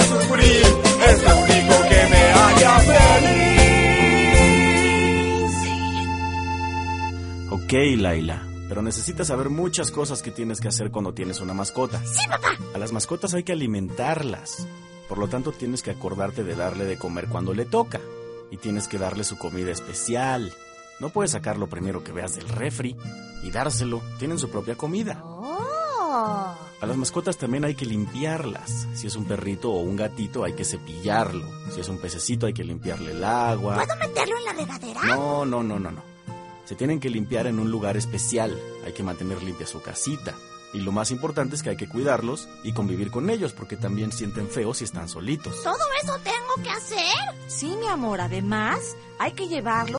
sufrir, es lo único que me haría feliz. Ok, Laila, pero necesitas saber muchas cosas que tienes que hacer cuando tienes una mascota. Sí, papá. A las mascotas hay que alimentarlas. Por lo tanto, tienes que acordarte de darle de comer cuando le toca. Y tienes que darle su comida especial. No puedes sacar lo primero que veas del refri y dárselo. Tienen su propia comida. Oh. A las mascotas también hay que limpiarlas. Si es un perrito o un gatito, hay que cepillarlo. Si es un pececito, hay que limpiarle el agua. ¿Puedo meterlo en la regadera? No. Se tienen que limpiar en un lugar especial. Hay que mantener limpia su casita. Y lo más importante es que hay que cuidarlos y convivir con ellos, porque también sienten feo si están solitos. ¿Todo eso tengo que hacer? Sí, mi amor, además hay que llevarlo